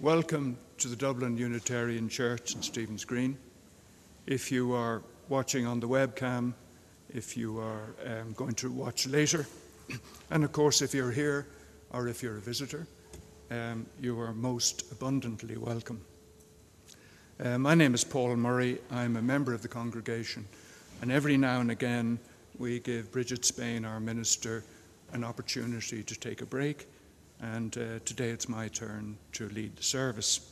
Welcome to the Dublin Unitarian Church in Stephen's Green. If you are watching on the webcam, if you are going to watch later, and of course if you're here or if you're a visitor, you are most abundantly welcome. My name is Paul Murray. I'm a member of the congregation, and every now and again we give Bridget Spain, our minister, an opportunity to take a break, and today it's my turn to lead the service.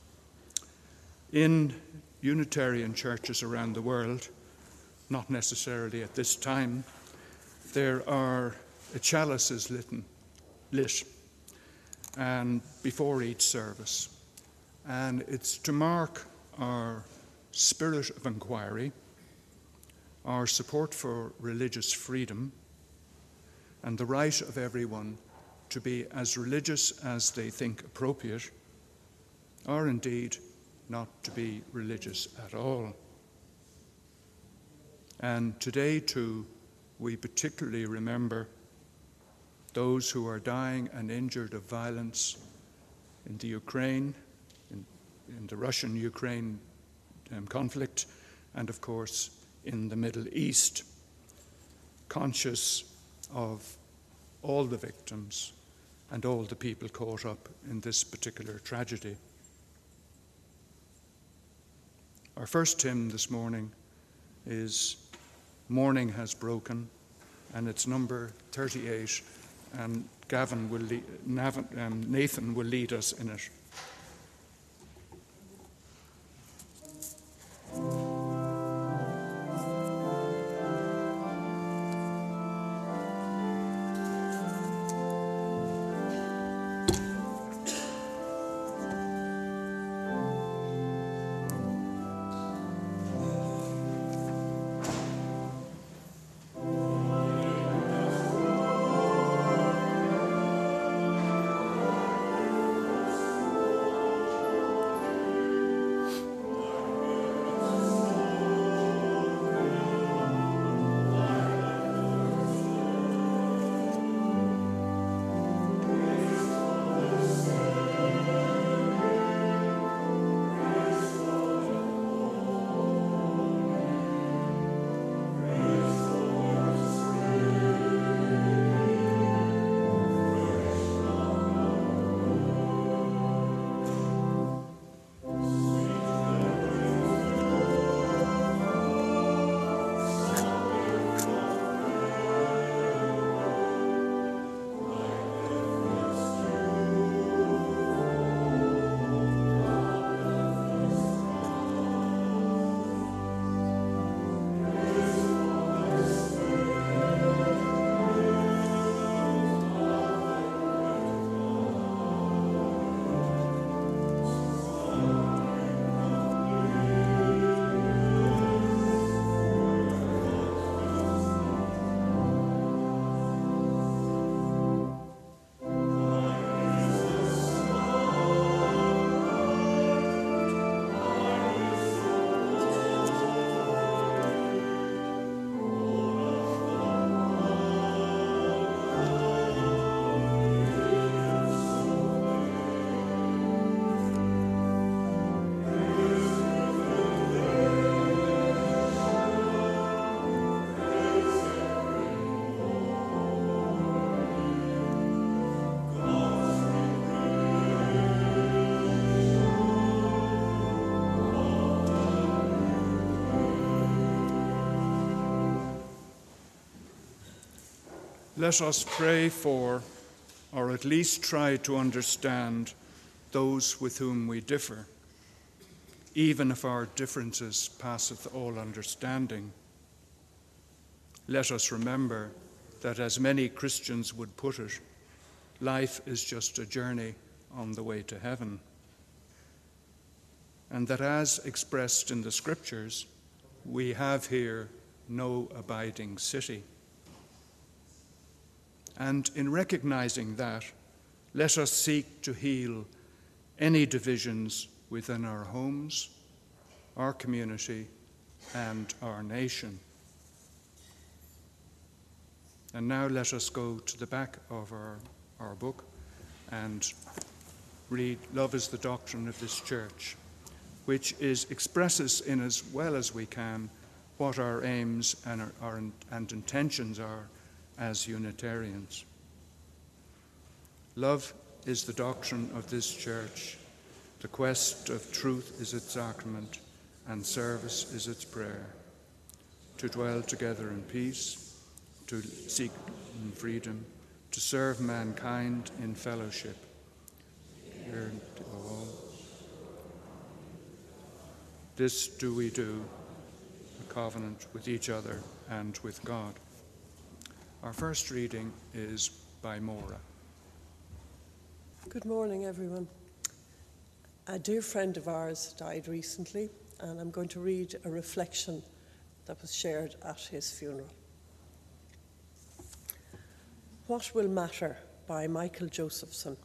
In Unitarian churches around the world, not necessarily at this time, there are chalices lit and before each service, and it's to mark our spirit of inquiry, our support for religious freedom, and the right of everyone to be as religious as they think appropriate, or indeed not to be religious at all. And today too, we particularly remember those who are dying and injured of violence in the Ukraine, in the Russian-Ukraine conflict, and of course in the Middle East, conscious of all the victims and all the people caught up in this particular tragedy. Our first hymn this morning is Morning Has Broken, and it's number 38, and Nathan will lead us in it. Let us pray for, or at least try to understand, those with whom we differ, even if our differences passeth all understanding. Let us remember that, as many Christians would put it, life is just a journey on the way to heaven, and that, as expressed in the Scriptures, we have here no abiding city. And in recognizing that, let us seek to heal any divisions within our homes, our community, and our nation. And now let us go to the back of our book and read, "Love is the doctrine of this church," which expresses in as well as we can what our aims and intentions are as Unitarians. Love is the doctrine of this church. The quest of truth is its sacrament, and service is its prayer. To dwell together in peace, to seek in freedom, to serve mankind in fellowship. Here of all. This do we do, a covenant with each other and with God. Our first reading is by Maura. Good morning, everyone. A dear friend of ours died recently, and I'm going to read a reflection that was shared at his funeral. What Will Matter by Michael Josephson.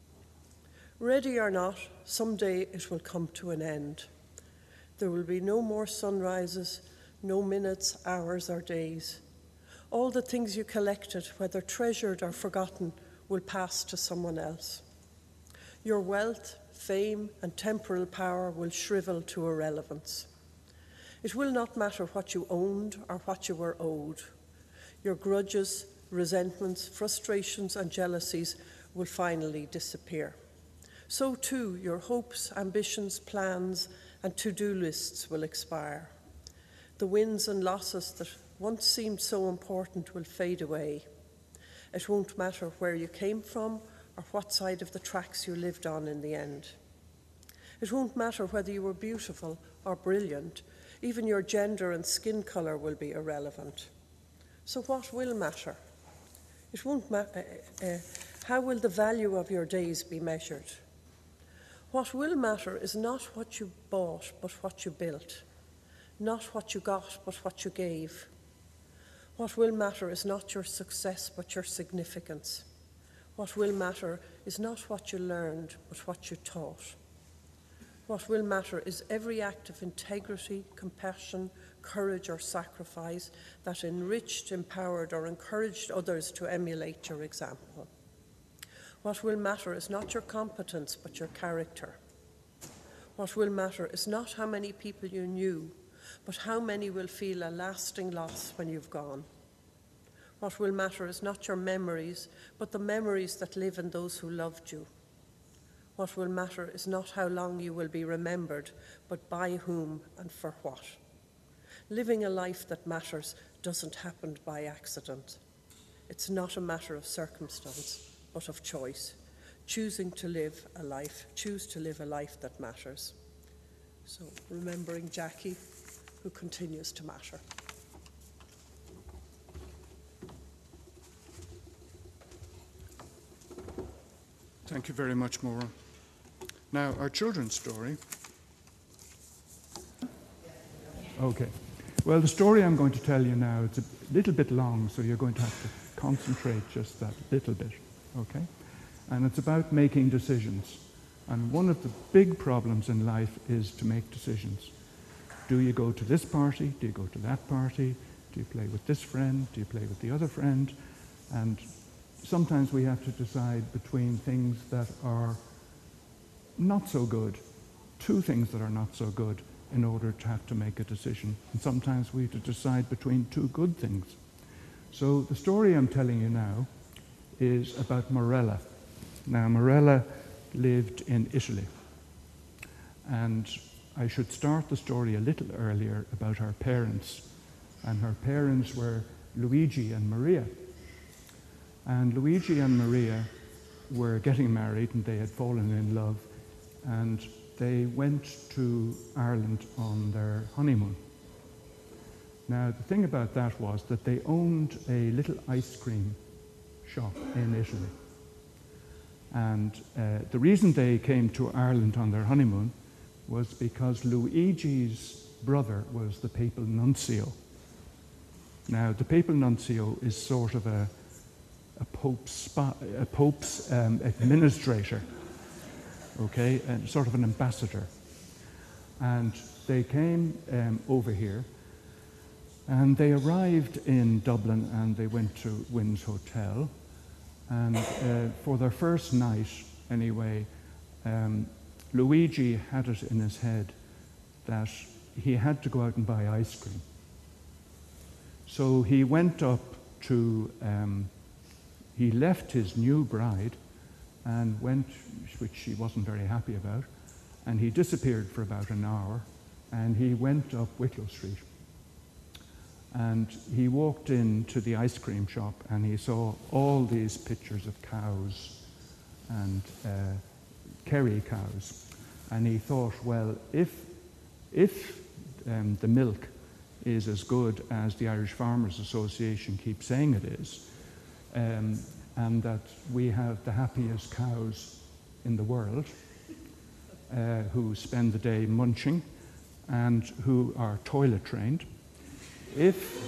Ready or not, someday it will come to an end. There will be no more sunrises, no minutes, hours, or days. All the things you collected, whether treasured or forgotten, will pass to someone else. Your wealth, fame, and temporal power will shrivel to irrelevance. It will not matter what you owned or what you were owed. Your grudges, resentments, frustrations, and jealousies will finally disappear. So too, your hopes, ambitions, plans, and to-do lists will expire. The wins and losses that once seemed so important will fade away. It won't matter where you came from or what side of the tracks you lived on in the end. It won't matter whether you were beautiful or brilliant. Even your gender and skin colour will be irrelevant. So what will matter? It won't matter. How will the value of your days be measured? What will matter is not what you bought, but what you built. Not what you got, but what you gave. What will matter is not your success, but your significance. What will matter is not what you learned, but what you taught. What will matter is every act of integrity, compassion, courage, or sacrifice that enriched, empowered, or encouraged others to emulate your example. What will matter is not your competence, but your character. What will matter is not how many people you knew, but how many will feel a lasting loss when you've gone. What will matter is not your memories, but the memories that live in those who loved you. What will matter is not how long you will be remembered, but by whom and for what. Living a life that matters doesn't happen by accident. It's not a matter of circumstance, but of choice. Choose to live a life that matters. So, remembering Jackie, who continues to matter. Thank you very much, Maura. Now, our children's story. Okay. Well, the story I'm going to tell you now, it's a little bit long, so you're going to have to concentrate just that little bit, okay? And it's about making decisions. And one of the big problems in life is to make decisions. Do you go to this party? Do you go to that party? Do you play with this friend? Do you play with the other friend? And sometimes we have to decide between things that are not so good, two things that are not so good, in order to have to make a decision. And sometimes we have to decide between two good things. So the story I'm telling you now is about Morella. Now, Morella lived in Italy. And I should start the story a little earlier about her parents. And her parents were Luigi and Maria. And Luigi and Maria were getting married, and they had fallen in love. And they went to Ireland on their honeymoon. Now, the thing about that was that they owned a little ice cream shop in Italy. And the reason they came to Ireland on their honeymoon was because Luigi's brother was the papal nuncio. Now, the papal nuncio is sort of a pope's administrator, okay, and sort of an ambassador. And they came over here, and they arrived in Dublin, and they went to Wynn's Hotel. And for their first night, anyway, Luigi had it in his head that he had to go out and buy ice cream. So he went up to, he left his new bride and went, which she wasn't very happy about, and he disappeared for about an hour, and he went up Wicklow Street. And he walked into the ice cream shop and he saw all these pictures of cows and Kerry cows. And he thought, well, if the milk is as good as the Irish Farmers Association keeps saying it is, and that we have the happiest cows in the world who spend the day munching and who are toilet trained, if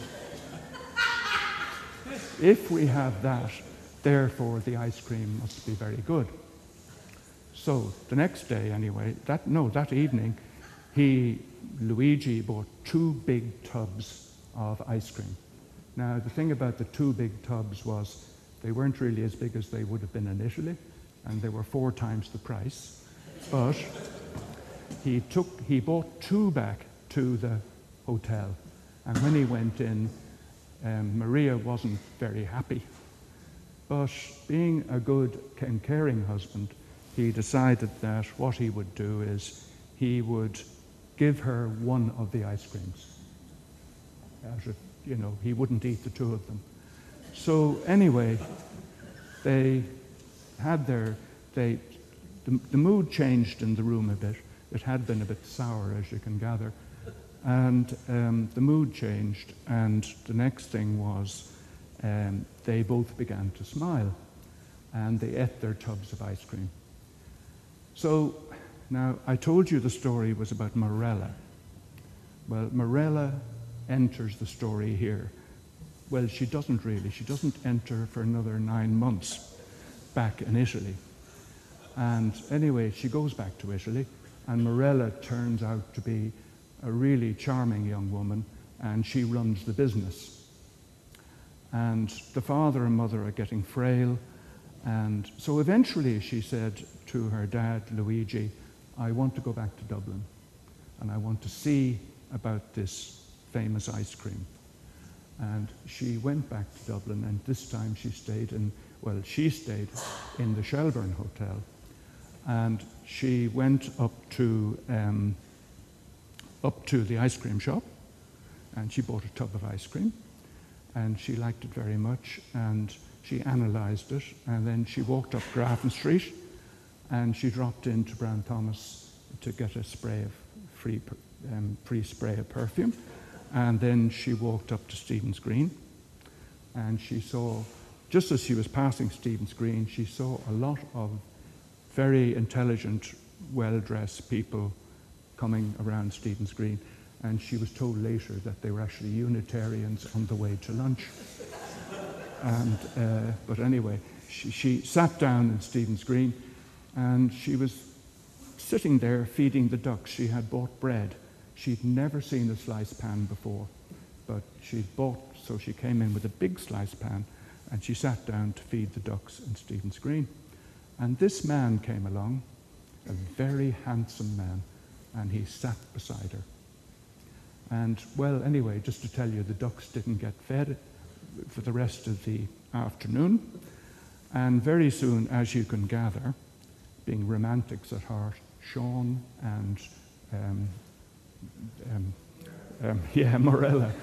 we have that, therefore the ice cream must be very good. So the next day anyway, that evening, Luigi bought 2 big tubs of ice cream. Now the thing about the 2 big tubs was they weren't really as big as they would have been in Italy, and they were 4 times the price. But he bought 2 back to the hotel. And when he went in, Maria wasn't very happy. But being a good and caring husband, he decided that what he would do is he would give her 1 of the ice creams. He wouldn't eat the 2 of them. So anyway, they had the mood changed in the room a bit. It had been a bit sour, as you can gather. And the mood changed, and the next thing was they both began to smile, and they ate their tubs of ice cream. So now I told you the story was about Morella. Well, Morella enters the story here. Well, she doesn't really. She doesn't enter for another 9 months back in Italy. And anyway, she goes back to Italy, and Morella turns out to be a really charming young woman, and she runs the business. And the father and mother are getting frail, and so eventually she said to her dad, Luigi, I want to go back to Dublin, and I want to see about this famous ice cream. And she went back to Dublin, and this time she stayed in the Shelburne Hotel, and she went up to the ice cream shop, and she bought a tub of ice cream, and she liked it very much, and she analysed it, and then she walked up Grafton Street, and she dropped into Brown Thomas to get a spray of free spray of perfume, and then she walked up to Stephen's Green, and she saw, just as she was passing Stephen's Green, she saw a lot of very intelligent, well-dressed people coming around Stephen's Green, and she was told later that they were actually Unitarians on the way to lunch. And but anyway, she sat down in Stephen's Green, and she was sitting there feeding the ducks. She had bought bread. She'd never seen a slice pan before, but she'd bought, so she came in with a big slice pan, and she sat down to feed the ducks in Stephen's Green. And this man came along, a very handsome man, and he sat beside her. And, well, anyway, just to tell you, the ducks didn't get fed for the rest of the afternoon. And very soon, as you can gather, being romantics at heart, Sean and Morella,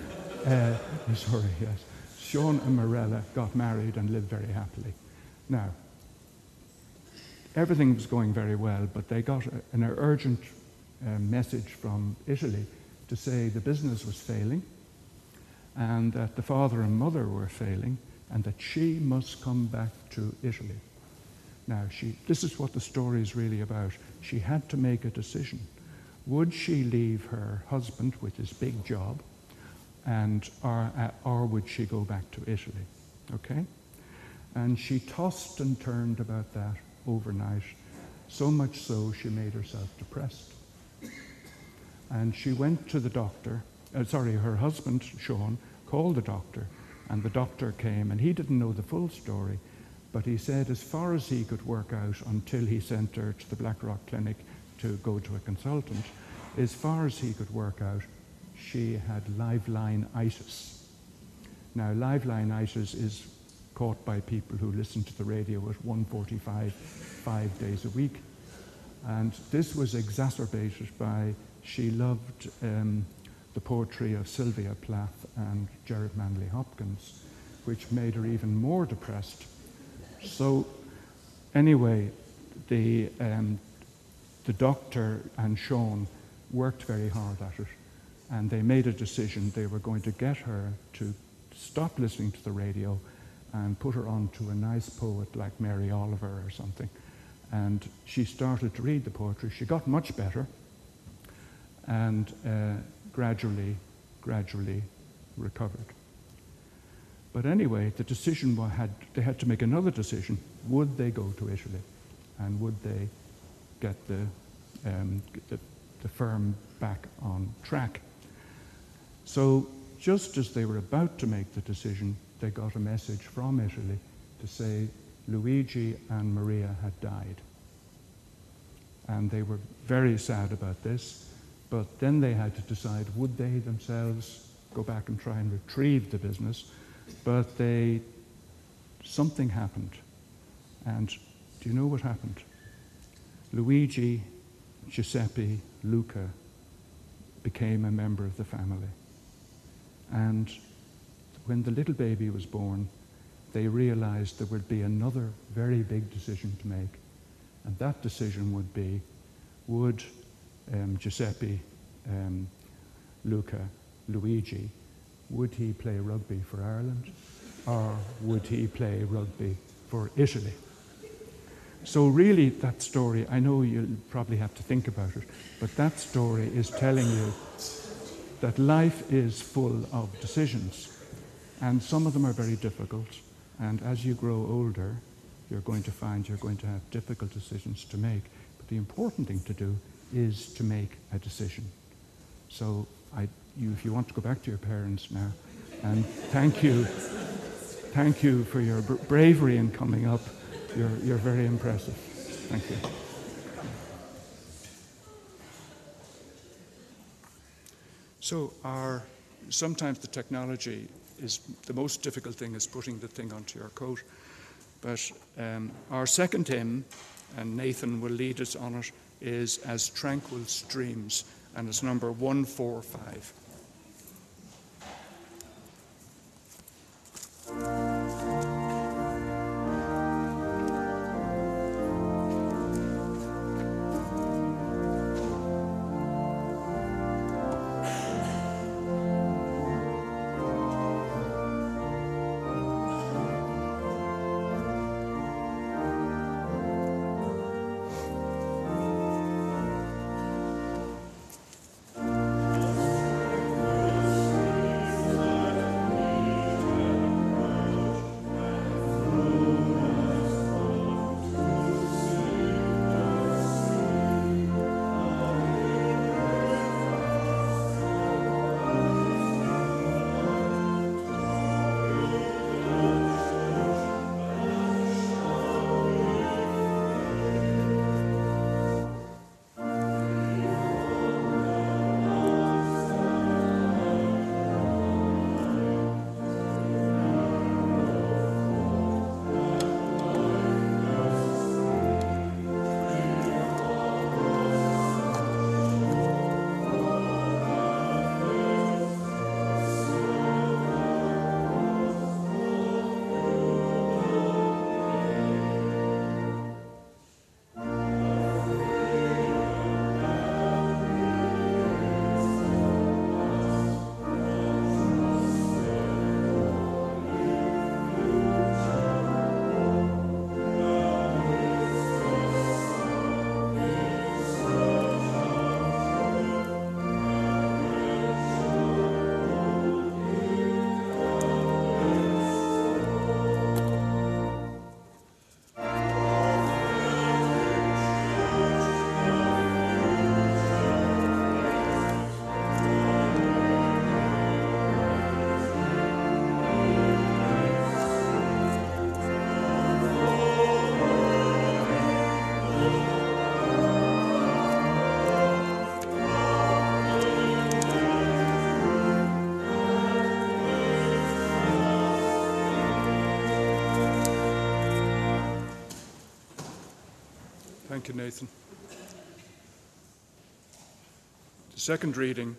Sean and Morella got married and lived very happily. Now, everything was going very well, but they got an urgent message from Italy to say the business was failing, and that the father and mother were failing, and that she must come back to Italy. Now, this is what the story is really about. She had to make a decision. Would she leave her husband with his big job, or would she go back to Italy? Okay? And she tossed and turned about that overnight, so much so she made herself depressed. And she went to the doctor, her husband, Sean, called the doctor, and the doctor came, and he didn't know the full story, But he said as far as he could work out until he sent her to the Blackrock Clinic to go to a consultant, as far as he could work out, she had liveline-itis. Now, liveline-itis is caught by people who listen to the radio at 1:45, 5 days a week. And this was exacerbated by, she loved the poetry of Sylvia Plath and Gerard Manley Hopkins, which made her even more depressed. So anyway, the doctor and Sean worked very hard at it, and they made a decision. They were going to get her to stop listening to the radio and put her on to a nice poet like Mary Oliver or something. And she started to read the poetry. She got much better, and gradually recovered. But anyway, the decision they had to make another decision. Would they go to Italy, and would they get the firm back on track? So just as they were about to make the decision, they got a message from Italy to say Luigi and Maria had died. And they were very sad about this, but then they had to decide, would they themselves go back and try and retrieve the business? But something happened. And do you know what happened? Luigi, Giuseppe, Luca became a member of the family. And when the little baby was born, they realized there would be another very big decision to make. And that decision would be, would Giuseppe, Luca, Luigi, would he play rugby for Ireland, or would he play rugby for Italy? So really, that story, I know you'll probably have to think about it, but that story is telling you that life is full of decisions, and some of them are very difficult, and as you grow older, you're going to find you're going to have difficult decisions to make. But the important thing to do is to make a decision. So if you want to go back to your parents now, and thank you for your bravery in coming up. You're very impressive. Thank you. So sometimes the technology is the most difficult thing, is putting the thing onto your coat. But our second hymn, and Nathan will lead us on it, is As Tranquil Streams, and it's number 145. Thank you, Nathan. The second reading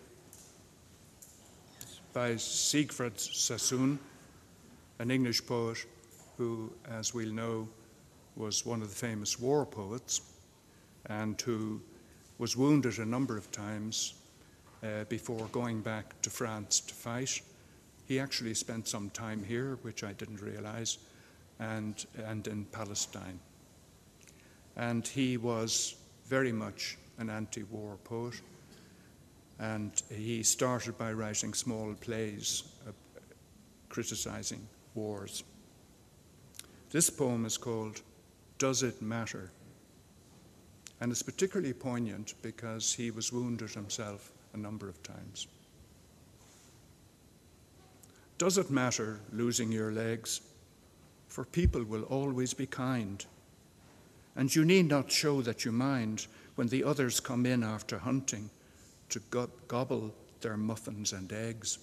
is by Siegfried Sassoon, an English poet who, as we'll know, was one of the famous war poets and who was wounded a number of times before going back to France to fight. He actually spent some time here, which I didn't realize, and in Palestine. And he was very much an anti-war poet, and he started by writing small plays criticizing wars. This poem is called "Does It Matter?" And it's particularly poignant because he was wounded himself a number of times. Does it matter losing your legs? For people will always be kind. And you need not show that you mind when the others come in after hunting to gobble their muffins and eggs.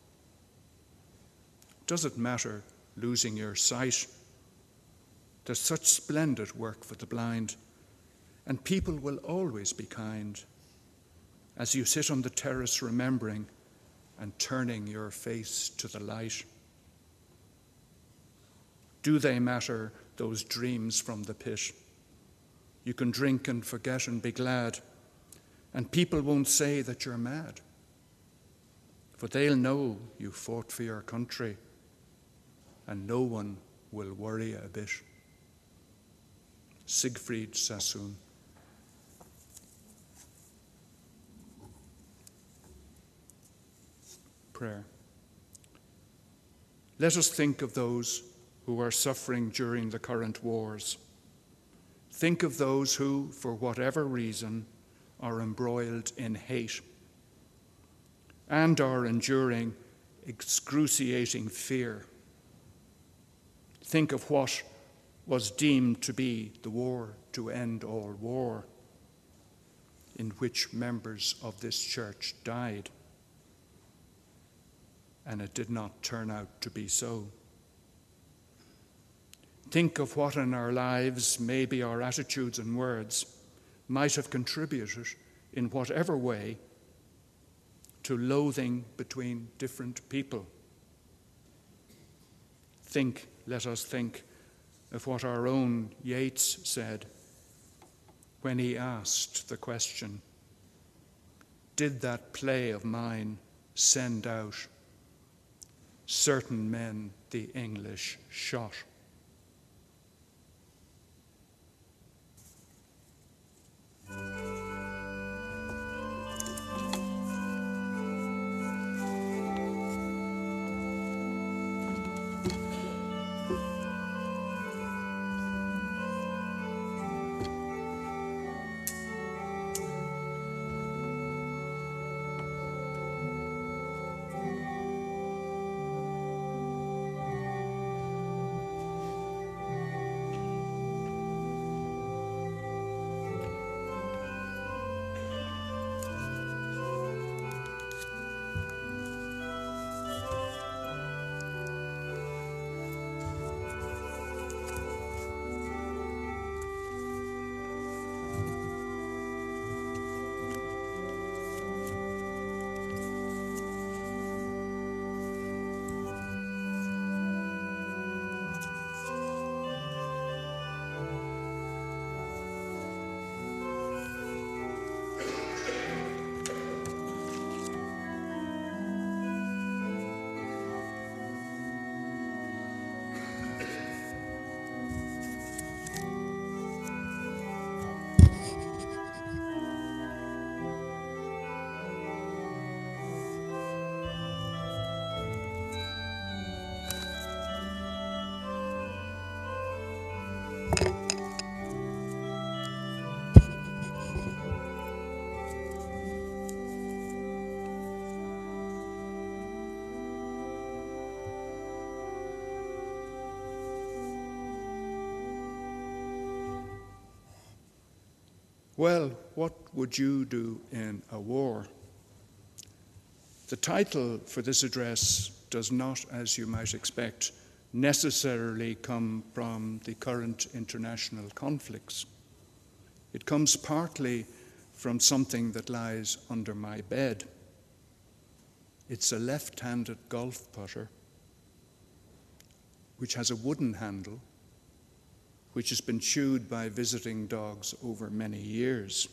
Does it matter losing your sight? There's such splendid work for the blind, and people will always be kind as you sit on the terrace remembering and turning your face to the light. Do they matter, those dreams from the pit? You can drink and forget and be glad, and people won't say that you're mad, for they'll know you fought for your country, and no one will worry a bit. Siegfried Sassoon. Prayer. Let us think of those who are suffering during the current wars. Think of those who, for whatever reason, are embroiled in hate and are enduring excruciating fear. Think of what was deemed to be the war to end all war, in which members of this church died, and it did not turn out to be so. Think of what in our lives, maybe our attitudes and words, might have contributed in whatever way to loathing between different people. Let us think of what our own Yeats said when he asked the question, did that play of mine send out certain men the English shot? Well, what would you do in a war? The title for this address does not, as you might expect, necessarily come from the current international conflicts. It comes partly from something that lies under my bed. It's a left-handed golf putter which has a wooden handle which has been chewed by visiting dogs over many years.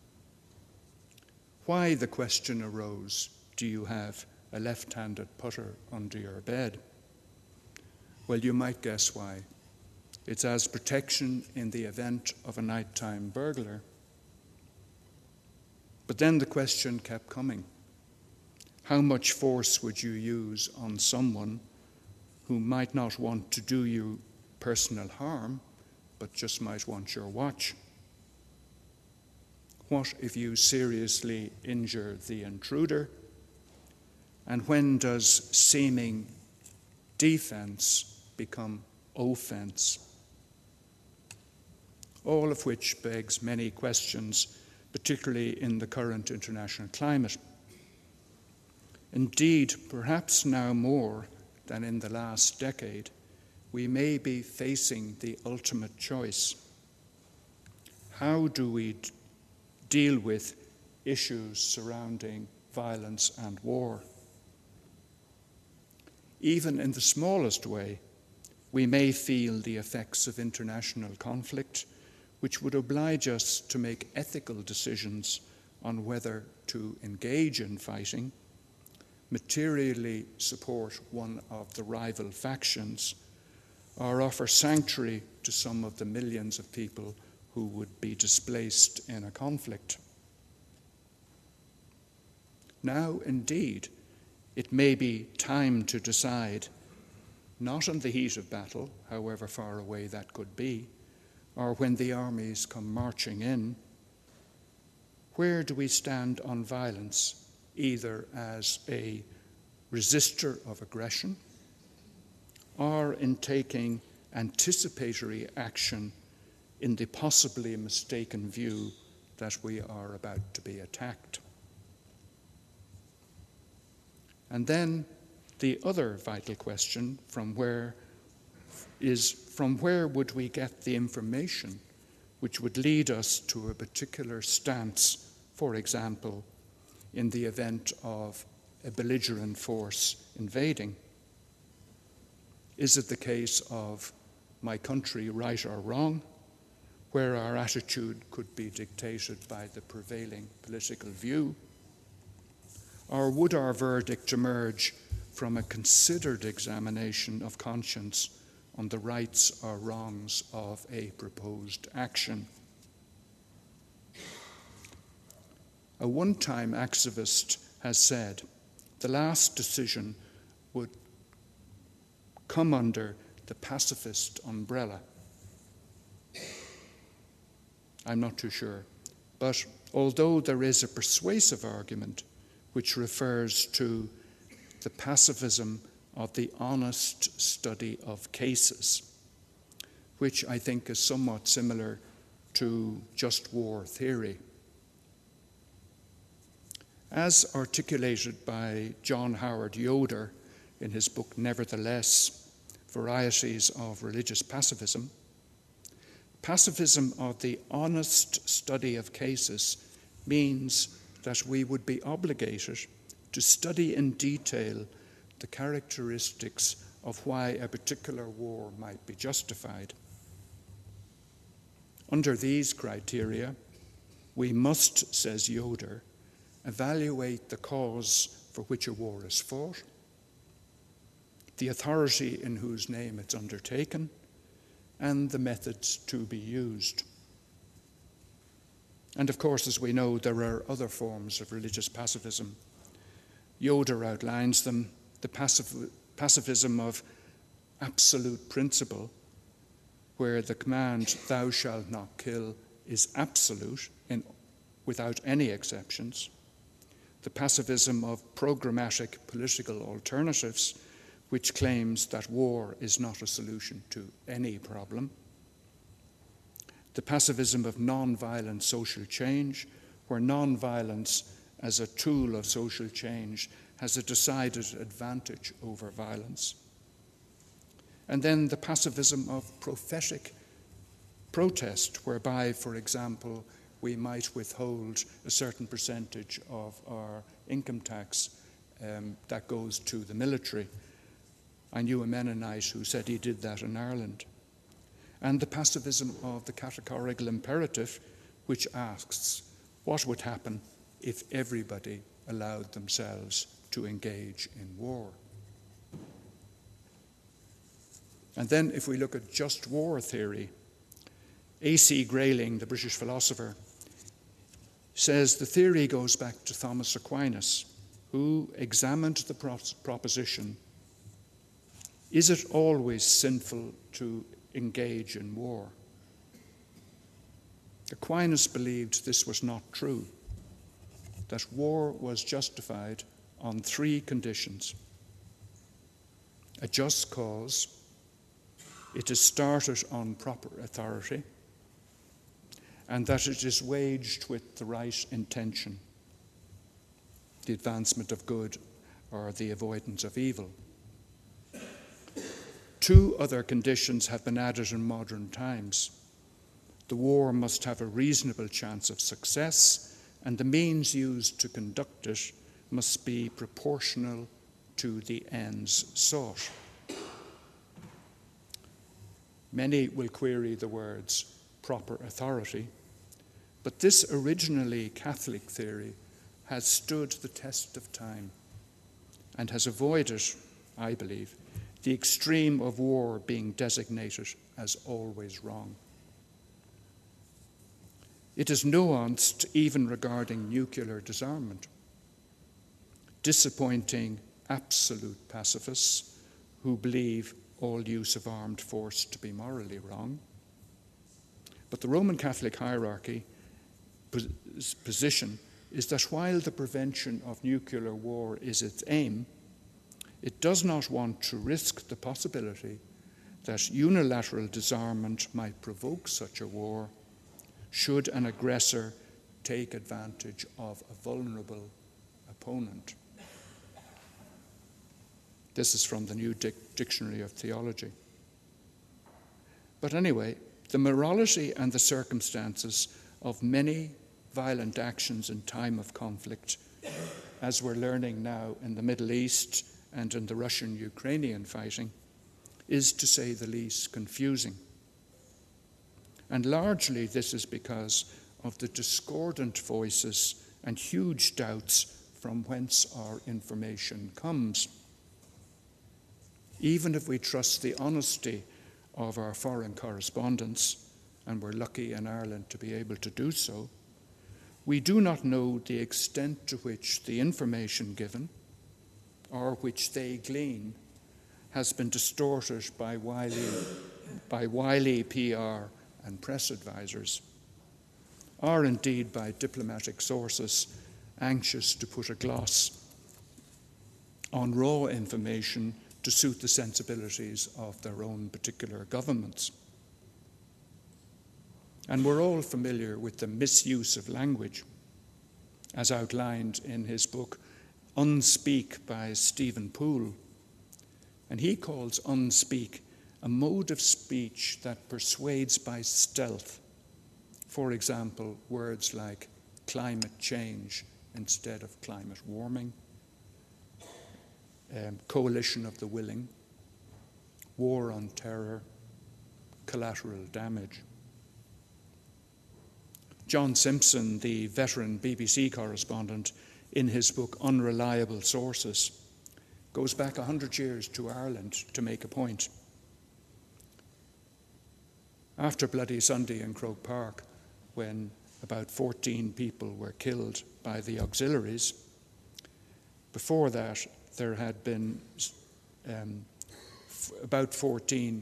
Why, the question arose, do you have a left-handed putter under your bed? Well, you might guess why. It's as protection in the event of a nighttime burglar. But then the question kept coming. How much force would you use on someone who might not want to do you personal harm, but just might want your watch? What if you seriously injure the intruder? And when does seeming defense become offense? All of which begs many questions, particularly in the current international climate. Indeed, perhaps now more than in the last decade, we may be facing the ultimate choice. How do we deal with issues surrounding violence and war? Even in the smallest way, we may feel the effects of international conflict, which would oblige us to make ethical decisions on whether to engage in fighting, materially support one of the rival factions, or offer sanctuary to some of the millions of people who would be displaced in a conflict. Now, indeed, it may be time to decide, not in the heat of battle, however far away that could be, or when the armies come marching in, where do we stand on violence, either as a resistor of aggression or in taking anticipatory action in the possibly mistaken view that we are about to be attacked? And then the other vital question, from where would we get the information which would lead us to a particular stance, for example, in the event of a belligerent force invading? Is it the case of my country right or wrong, where our attitude could be dictated by the prevailing political view? Or would our verdict emerge from a considered examination of conscience on the rights or wrongs of a proposed action? A one-time activist has said the last decision would come under the pacifist umbrella. I'm not too sure. But although there is a persuasive argument which refers to the pacifism of the honest study of cases, which I think is somewhat similar to just war theory. As articulated by John Howard Yoder in his book Nevertheless, Varieties of Religious Pacifism, pacifism of the honest study of cases means that we would be obligated to study in detail the characteristics of why a particular war might be justified. Under these criteria, we must, says Yoder, evaluate the cause for which a war is fought, the authority in whose name it's undertaken, and the methods to be used. And of course, as we know, there are other forms of religious pacifism. Yoder outlines them: the pacifism of absolute principle, where the command, "thou shalt not kill," is absolute without any exceptions. The pacifism of programmatic political alternatives, which claims that war is not a solution to any problem. The pacifism of non-violent social change, where non-violence as a tool of social change has a decided advantage over violence. And then the pacifism of prophetic protest, whereby, for example, we might withhold a certain percentage of our income tax that goes to the military. I knew a Mennonite who said he did that in Ireland. And the pacifism of the categorical imperative, which asks what would happen if everybody allowed themselves to engage in war. And then if we look at just war theory, A.C. Grayling, the British philosopher, says the theory goes back to Thomas Aquinas, who examined the proposition, is it always sinful to engage in war? Aquinas believed this was not true, that war was justified on three conditions: a just cause, it is started on proper authority, and that it is waged with the right intention, the advancement of good or the avoidance of evil. Two other conditions have been added in modern times. The war must have a reasonable chance of success, and the means used to conduct it must be proportional to the ends sought. Many will query the words proper authority, but this originally Catholic theory has stood the test of time and has avoided, I believe, the extreme of war being designated as always wrong. It is nuanced even regarding nuclear disarmament, disappointing absolute pacifists who believe all use of armed force to be morally wrong. But the Roman Catholic hierarchy position is that while the prevention of nuclear war is its aim, it does not want to risk the possibility that unilateral disarmament might provoke such a war should an aggressor take advantage of a vulnerable opponent. This is from the New Dictionary of Theology. But anyway, the morality and the circumstances of many violent actions in time of conflict, as we're learning now in the Middle East and in the Russian-Ukrainian fighting, is, to say the least, confusing. And largely this is because of the discordant voices and huge doubts from whence our information comes. Even if we trust the honesty of our foreign correspondents, and we're lucky in Ireland to be able to do so, we do not know the extent to which the information given, or which they glean, has been distorted by wily PR and press advisors, or indeed by diplomatic sources anxious to put a gloss on raw information to suit the sensibilities of their own particular governments. And we're all familiar with the misuse of language, as outlined in his book Unspeak by Stephen Poole. And he calls unspeak a mode of speech that persuades by stealth. For example, words like climate change instead of climate warming, coalition of the willing, war on terror, collateral damage. John Simpson, the veteran BBC correspondent, in his book Unreliable Sources, goes back 100 years to Ireland to make a point. After Bloody Sunday in Croke Park, when about 14 people were killed by the auxiliaries, before that there had been about 14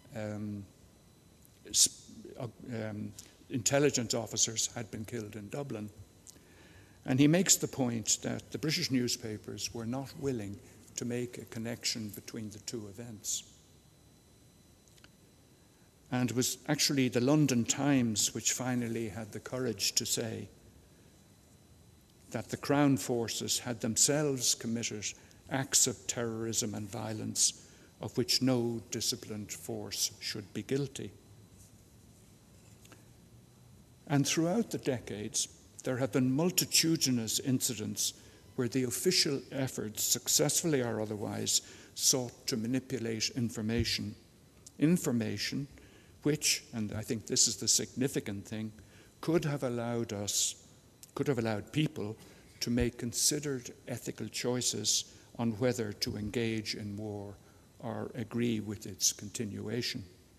intelligence officers had been killed in Dublin. And he makes the point that the British newspapers were not willing to make a connection between the two events. And it was actually the London Times which finally had the courage to say that the Crown forces had themselves committed acts of terrorism and violence of which no disciplined force should be guilty. And throughout the decades, there have been multitudinous incidents where the official efforts, successfully or otherwise, sought to manipulate information which, and I think this is the significant thing, could have allowed people to make considered ethical choices on whether to engage in war or agree with its continuation.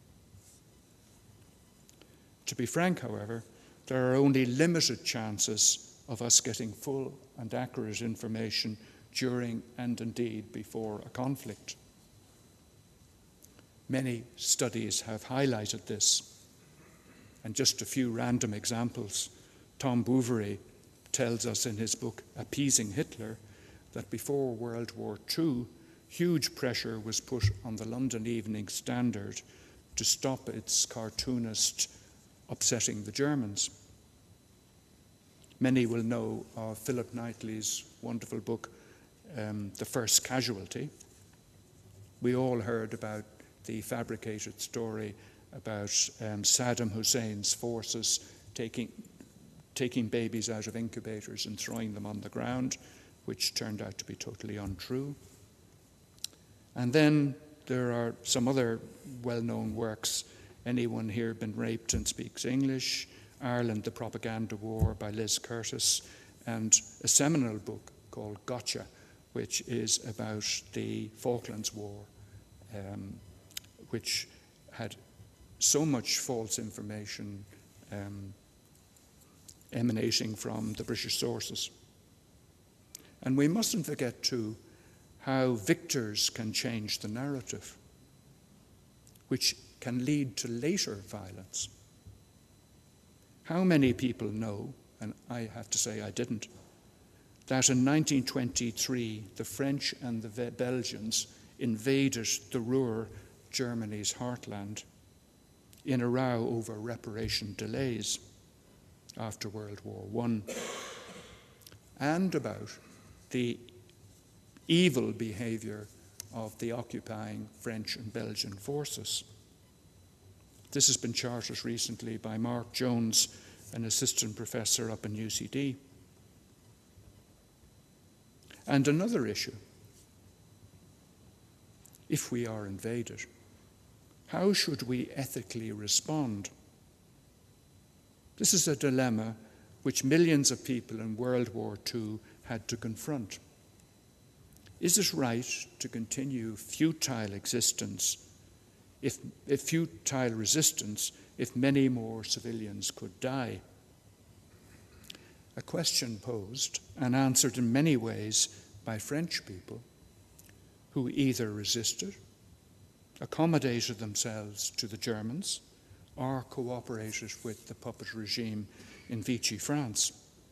To be frank, however, there are only limited chances of us getting full and accurate information during and indeed before a conflict. Many studies have highlighted this, and just a few random examples. Tom Bouverie tells us in his book Appeasing Hitler that before World War II, huge pressure was put on the London Evening Standard to stop its cartoonist upsetting the Germans. Many will know of Philip Knightley's wonderful book, The First Casualty. We all heard about the fabricated story about Saddam Hussein's forces taking babies out of incubators and throwing them on the ground, which turned out to be totally untrue. And then there are some other well-known works. Anyone here been raped and speaks English? Ireland, The Propaganda War by Liz Curtis, and a seminal book called Gotcha, which is about the Falklands War, which had so much false information emanating from the British sources. And we mustn't forget, too, how victors can change the narrative, which can lead to later violence. How many people know, and I have to say I didn't, that in 1923 the French and the Belgians invaded the Ruhr, Germany's heartland, in a row over reparation delays after World War I, and about the evil behaviour of the occupying French and Belgian forces. This has been charted recently by Mark Jones, an assistant professor up in UCD. And another issue: if we are invaded, how should we ethically respond? This is a dilemma which millions of people in World War II had to confront. Is it right to continue futile resistance if many more civilians could die? A question posed and answered in many ways by French people who either resisted, accommodated themselves to the Germans, or cooperated with the puppet regime in Vichy, France.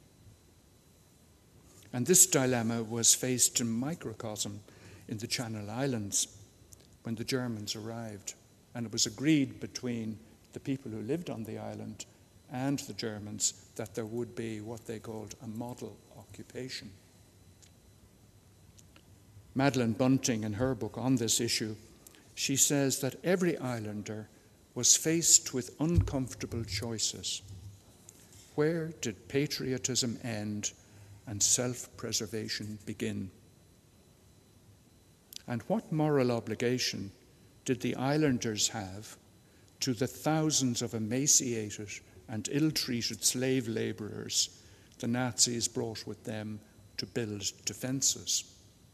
And this dilemma was faced in microcosm in the Channel Islands when the Germans arrived, and it was agreed between the people who lived on the island and the Germans that there would be what they called a model occupation. Madeleine Bunting, in her book on this issue, she says that every islander was faced with uncomfortable choices. Where did patriotism end and self-preservation begin? And what moral obligation did the islanders have to the thousands of emaciated and ill-treated slave labourers the Nazis brought with them to build defences?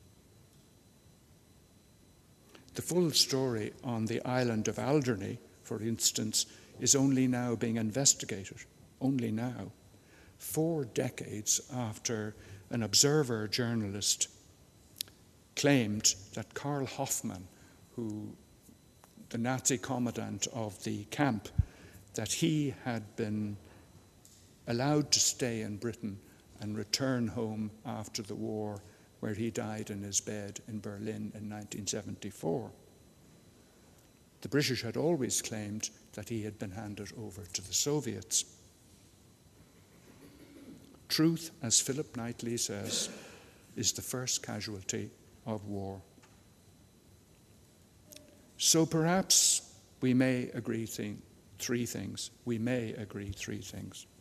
The full story on the island of Alderney, for instance, is only now being investigated, only now, 4 decades after an Observer journalist claimed that Karl Hoffmann, the Nazi commandant of the camp, that he had been allowed to stay in Britain and return home after the war, where he died in his bed in Berlin in 1974. The British had always claimed that he had been handed over to the Soviets. Truth, as Philip Knightley says, is the first casualty of war. So perhaps we may agree 3 things. We may agree 3 things.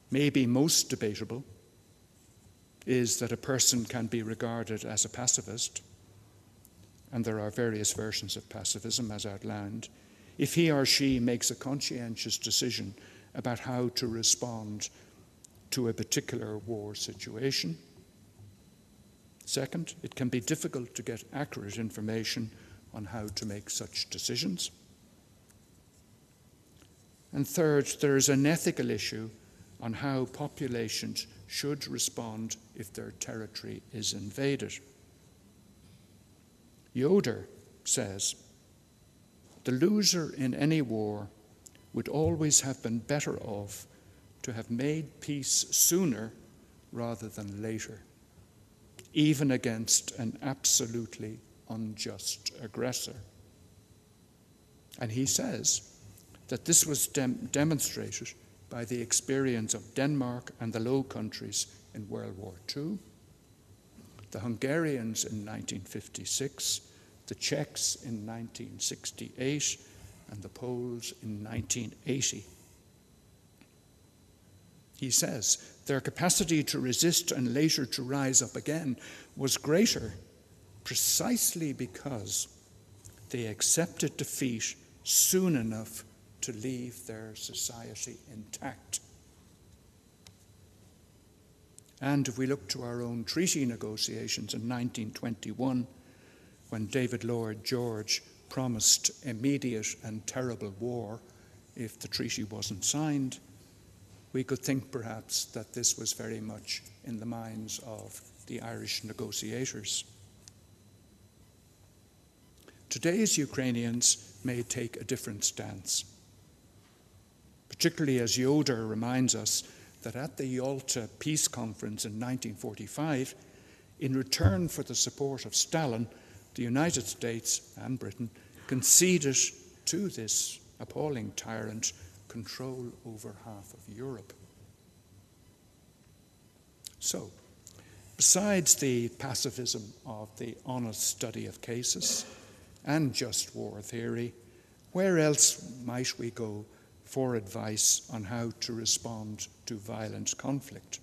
maybe most debatable, is that a person can be regarded as a pacifist, and there are various versions of pacifism as outlined, if he or she makes a conscientious decision about how to respond to a particular war situation. Second, it can be difficult to get accurate information on how to make such decisions. And third, there is an ethical issue on how populations should respond if their territory is invaded. Yoder says, "The loser in any war would always have been better off to have made peace sooner rather than later, even against an absolutely unjust aggressor." And he says that this was demonstrated by the experience of Denmark and the Low Countries in World War II, the Hungarians in 1956, the Czechs in 1968, and the Poles in 1980. He says their capacity to resist and later to rise up again was greater precisely because they accepted defeat soon enough to leave their society intact. And if we look to our own treaty negotiations in 1921, when David Lloyd George promised immediate and terrible war if the treaty wasn't signed, we could think perhaps that this was very much in the minds of the Irish negotiators. Today's Ukrainians may take a different stance, particularly as Yoder reminds us that at the Yalta Peace Conference in 1945, in return for the support of Stalin, the United States and Britain conceded to this appalling tyrant control over half of Europe. So, besides the pacifism of the honest study of cases and just war theory, where else might we go for advice on how to respond to violent conflict?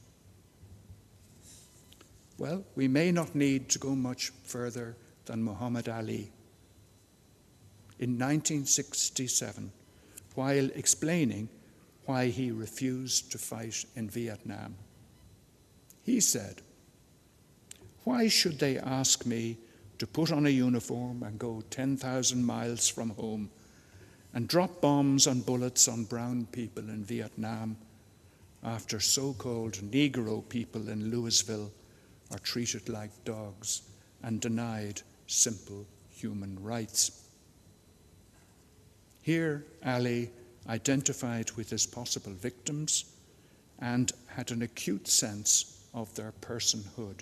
Well, we may not need to go much further than Muhammad Ali. In 1967, while explaining why he refused to fight in Vietnam, he said, "Why should they ask me to put on a uniform and go 10,000 miles from home and drop bombs and bullets on brown people in Vietnam after so-called Negro people in Louisville are treated like dogs and denied simple human rights?" Here, Ali identified with his possible victims and had an acute sense of their personhood.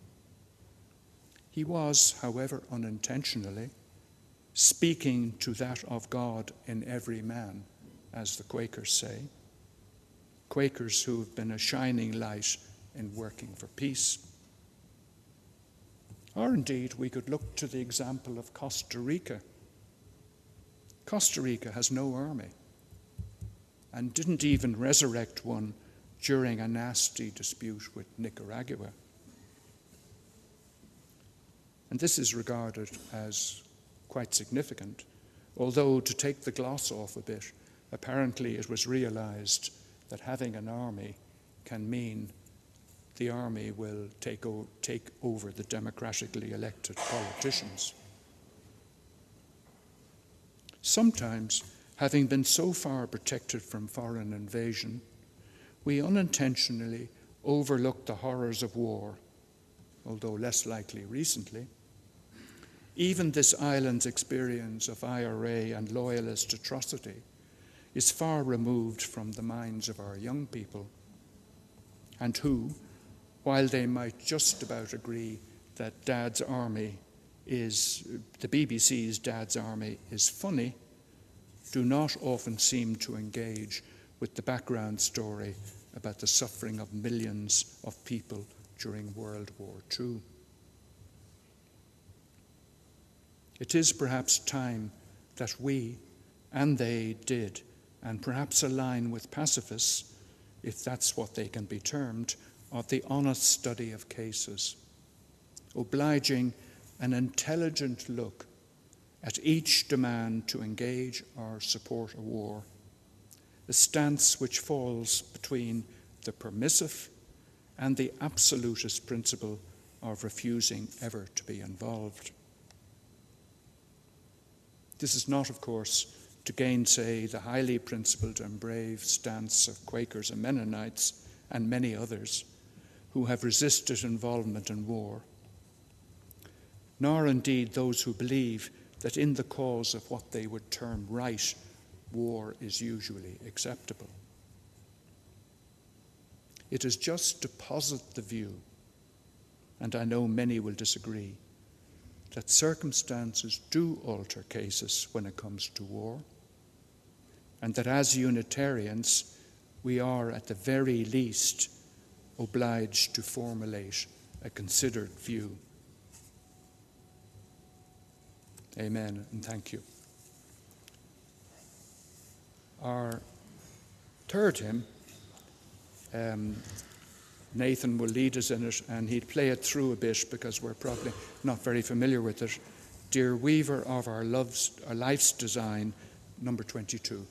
He was, however unintentionally, speaking to that of God in every man, as the Quakers say, Quakers who have been a shining light in working for peace. Or indeed, we could look to the example of Costa Rica. Costa Rica has no army and didn't even resurrect one during a nasty dispute with Nicaragua. And this is regarded as quite significant, although to take the gloss off a bit, apparently it was realized that having an army can mean the army will take over the democratically elected politicians. Sometimes, having been so far protected from foreign invasion, we unintentionally overlook the horrors of war, although less likely recently. Even this island's experience of IRA and loyalist atrocity is far removed from the minds of our young people, and who, while they might just about agree that the BBC's Dad's Army is funny, do not often seem to engage with the background story about the suffering of millions of people during World War II. It is perhaps time that we, and they did, and perhaps align with pacifists, if that's what they can be termed, of the honest study of cases, obliging an intelligent look at each demand to engage or support a war, a stance which falls between the permissive and the absolutist principle of refusing ever to be involved. This is not, of course, to gainsay the highly principled and brave stance of Quakers and Mennonites and many others who have resisted involvement in war, nor indeed those who believe that in the cause of what they would term right, war is usually acceptable. It is just to posit the view, and I know many will disagree, that circumstances do alter cases when it comes to war, and that as Unitarians we are at the very least obliged to formulate a considered view. Amen and thank you. Our third hymn, Nathan will lead us in it, and he'll play it through a bit because we're probably not very familiar with it. Dear Weaver of our life's design, number 22.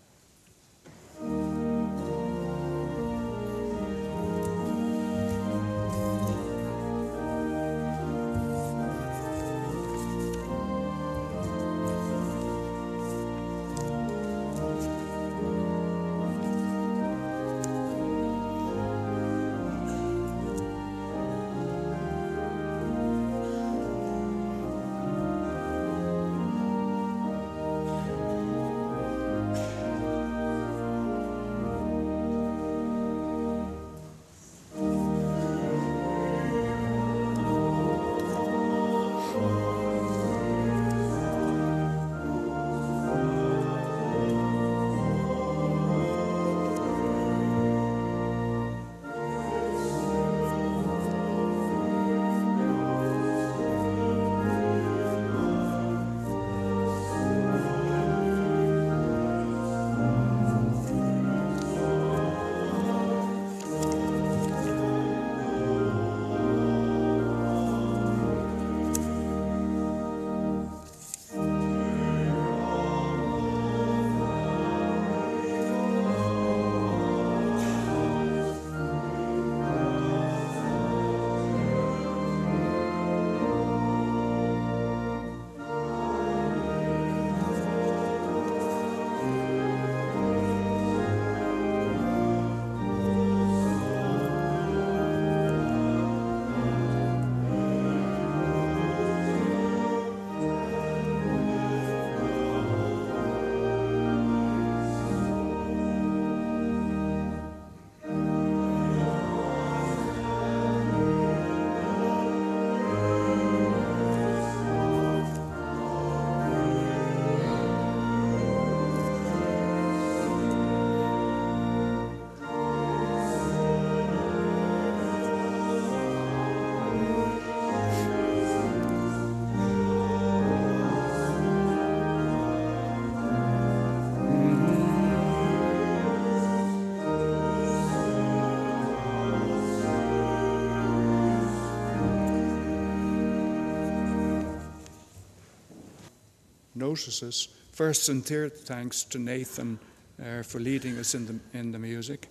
Notices. First, sincere thanks to Nathan for leading us in the music,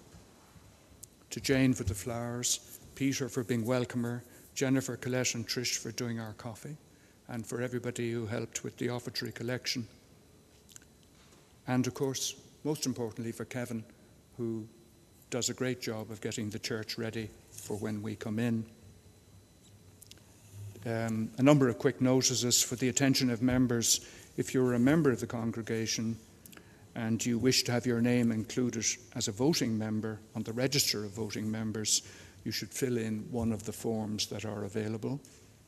to Jane for the flowers, Peter for being welcomer, Jennifer, Colette and Trish for doing our coffee, and for everybody who helped with the offertory collection. And of course, most importantly for Kevin, who does a great job of getting the church ready for when we come in. A number of quick notices for the attention of members. If you're a member of the congregation and you wish to have your name included as a voting member on the register of voting members, you should fill in one of the forms that are available.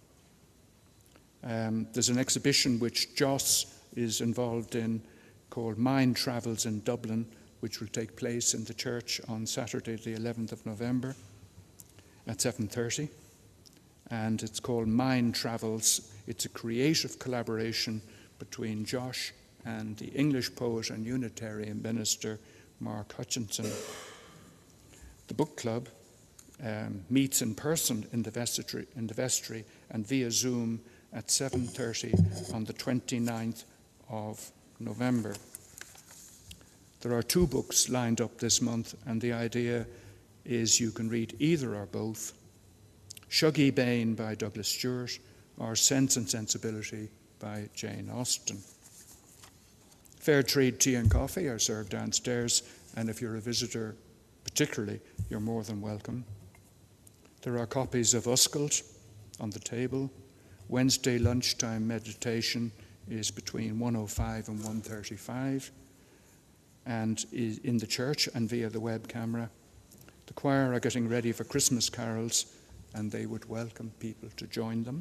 There's an exhibition which Joss is involved in called Mind Travels in Dublin, which will take place in the church on Saturday the 11th of November at 7:30. And it's called Mind Travels. It's a creative collaboration between Josh and the English poet and Unitarian minister Mark Hutchinson. The book club meets in person in the vestry and via Zoom at 7:30 on the 29th of November. There are 2 books lined up this month, and the idea is you can read either or both. Shuggie Bain by Douglas Stewart, or Sense and Sensibility by Jane Austen. Fair trade tea and coffee are served downstairs, and if you're a visitor particularly, you're more than welcome. There are copies of Uskalt on the table. Wednesday lunchtime meditation is between 1:05 and 1:35, and is in the church and via the web camera. The choir are getting ready for Christmas carols, and they would welcome people to join them.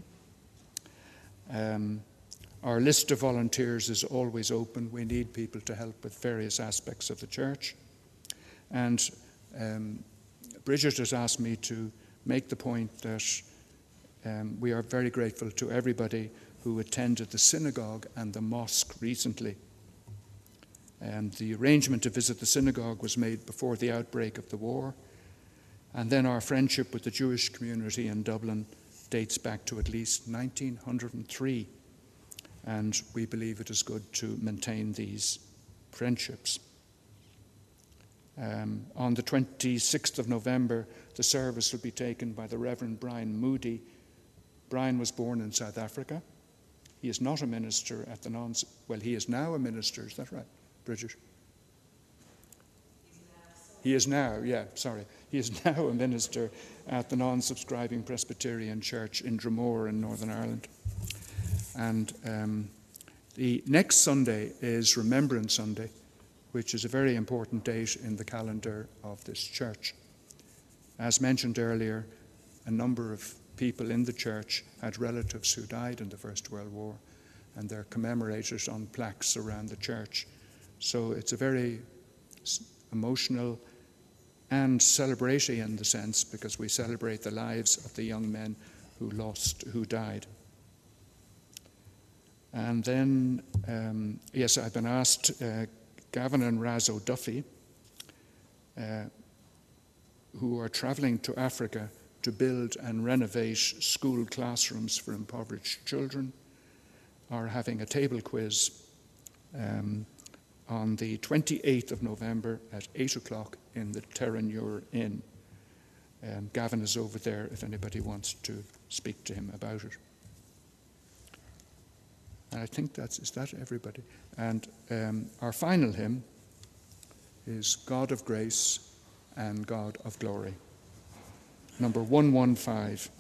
Our list of volunteers is always open. We need people to help with various aspects of the church. And Bridget has asked me to make the point that we are very grateful to everybody who attended the synagogue and the mosque recently. The arrangement to visit the synagogue was made before the outbreak of the war, and then our friendship with the Jewish community in Dublin dates back to at least 1903, and we believe it is good to maintain these friendships. On the 26th of November, the service will be taken by the Reverend Brian Moody. Brian was born in South Africa. He is not a minister at the he is now a minister, is that right, Bridget? He is now a minister at the non-subscribing Presbyterian Church in Dromore in Northern Ireland. And the next Sunday is Remembrance Sunday, which is a very important date in the calendar of this church. As mentioned earlier, a number of people in the church had relatives who died in the First World War, and they're commemorated on plaques around the church. So it's a very emotional and celebratory in the sense, because we celebrate the lives of the young men who died. And then, I've been asked, Gavin and Raz O'Duffy, who are travelling to Africa to build and renovate school classrooms for impoverished children, are having a table quiz on the 28th of November at 8 o'clock in the Terranure Inn. Gavin is over there if anybody wants to speak to him about it. And I think is that everybody? And our final hymn is God of Grace and God of Glory, number 115.